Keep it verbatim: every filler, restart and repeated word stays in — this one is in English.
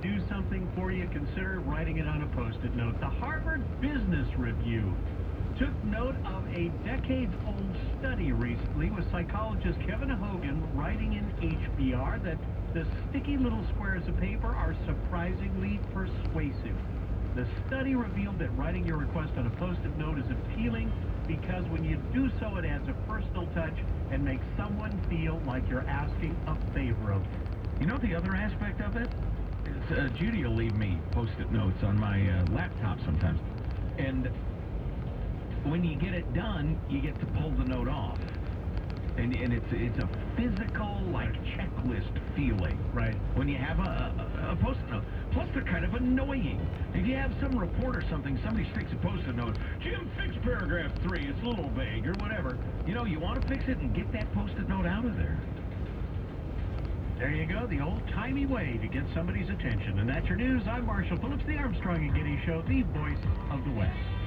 do something for you, consider writing it on a Post-it note. The Harvard Business Review took note of a decades-old study recently with psychologist Kevin Hogan writing in H B R that the sticky little squares of paper are surprisingly persuasive. The study revealed that writing your request on a Post-it note is appealing because when you do so, it adds a personal touch and makes someone feel like you're asking a favor of them. You know the other aspect of it? Is, uh, Judy will leave me Post-it notes on my uh, laptop sometimes. And when you get it done, you get to pull the note off. And, and it's it's a physical, like, checklist feeling. Right. When you have a, a, a Post-it note. Plus, they're kind of annoying. If you have some report or something, somebody sticks a Post-it note, Jim, fix paragraph three, it's a little vague, or whatever. You know, you want to fix it and get that Post-it note out of there. There you go, the old-timey way to get somebody's attention. And that's your news. I'm Marshall Phillips, the Armstrong and Getty Show, the voice of the West.